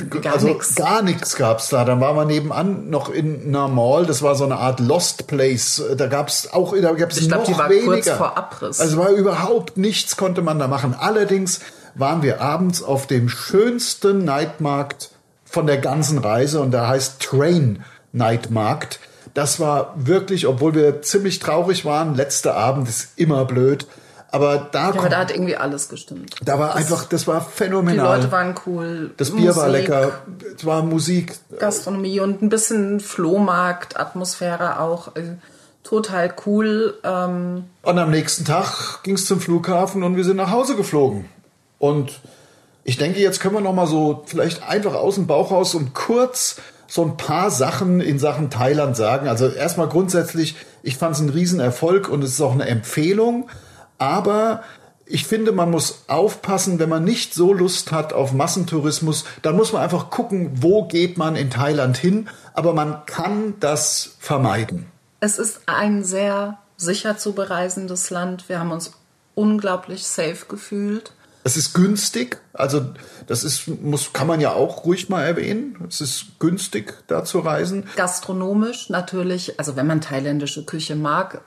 Gar nichts gab's da. Dann waren wir nebenan noch in einer Mall. Das war so eine Art Lost Place. Da gab's noch die war weniger. Kurz vor Abriss. Also war überhaupt nichts konnte man da machen. Allerdings waren wir abends auf dem schönsten Nightmarkt von der ganzen Reise und der heißt Train Nightmarkt. Das war wirklich, obwohl wir ziemlich traurig waren, letzter Abend ist immer blöd. Aber da hat irgendwie alles gestimmt. Das war phänomenal. Die Leute waren cool. Das Bier war lecker. Es war Musik. Gastronomie und ein bisschen Flohmarkt-Atmosphäre auch. Total cool. Und am nächsten Tag ging es zum Flughafen und wir sind nach Hause geflogen. Und ich denke, jetzt können wir noch mal so vielleicht einfach aus dem Bauch raus und kurz so ein paar Sachen in Sachen Thailand sagen. Also erstmal grundsätzlich, ich fand es ein Riesenerfolg und es ist auch eine Empfehlung. Aber ich finde, man muss aufpassen, wenn man nicht so Lust hat auf Massentourismus, dann muss man einfach gucken, wo geht man in Thailand hin. Aber man kann das vermeiden. Es ist ein sehr sicher zu bereisendes Land. Wir haben uns unglaublich safe gefühlt. Es ist günstig, also kann man ja auch ruhig mal erwähnen. Es ist günstig, da zu reisen. Gastronomisch natürlich, also wenn man thailändische Küche mag,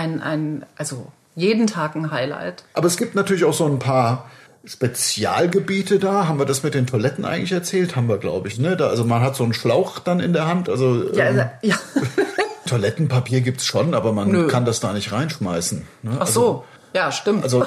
also jeden Tag ein Highlight. Aber es gibt natürlich auch so ein paar Spezialgebiete da. Haben wir das mit den Toiletten eigentlich erzählt? Haben wir, glaube ich. Ne? Also man hat so einen Schlauch dann in der Hand. Also ja. Toilettenpapier gibt's schon, aber man kann das da nicht reinschmeißen. Ne? Ach so, ja, stimmt. Also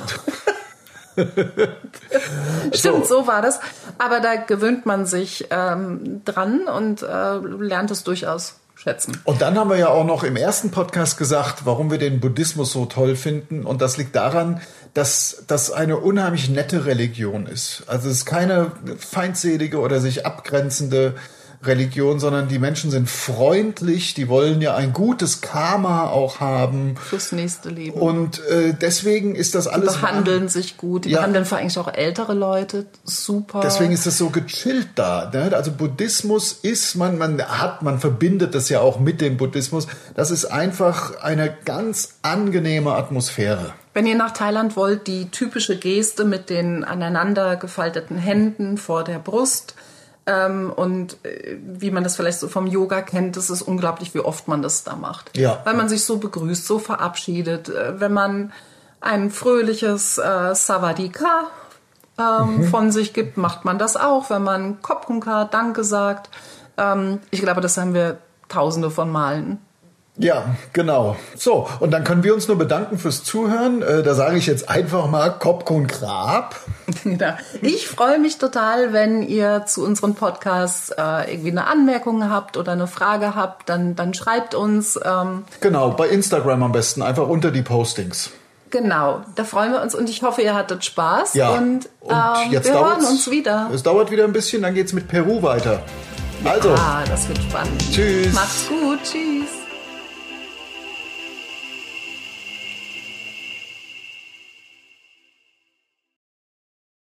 stimmt, so war das. Aber da gewöhnt man sich dran und lernt es durchaus schätzen. Und dann haben wir ja auch noch im ersten Podcast gesagt, warum wir den Buddhismus so toll finden. Und das liegt daran, dass das eine unheimlich nette Religion ist. Also es ist keine feindselige oder sich abgrenzende Religion, sondern die Menschen sind freundlich, die wollen ja ein gutes Karma auch haben. Fürs nächste Leben. Und deswegen ist das alles... Die behandeln sich gut, die behandeln vor allem auch ältere Leute super. Deswegen ist das so gechillt da. Ne? Also Buddhismus ist, man verbindet das ja auch mit dem Buddhismus, das ist einfach eine ganz angenehme Atmosphäre. Wenn ihr nach Thailand wollt, die typische Geste mit den aneinander gefalteten Händen vor der Brust, und wie man das vielleicht so vom Yoga kennt, das ist unglaublich, wie oft man das da macht. Ja. Weil man sich so begrüßt, so verabschiedet. Wenn man ein fröhliches Savadika von sich gibt, macht man das auch. Wenn man Kopkunka Danke sagt. Ich glaube, das haben wir tausende von Malen. Ja, genau. So, und dann können wir uns nur bedanken fürs Zuhören. Da sage ich jetzt einfach mal Kopkun Krab. Ich freue mich total, wenn ihr zu unseren Podcasts irgendwie eine Anmerkung habt oder eine Frage habt, dann schreibt uns. Genau, bei Instagram am besten, einfach unter die Postings. Genau, da freuen wir uns und ich hoffe, ihr hattet Spaß. Ja, und jetzt wir hören uns wieder. Es dauert wieder ein bisschen, dann geht's mit Peru weiter. Also. Das wird spannend. Tschüss. Macht's gut. Tschüss.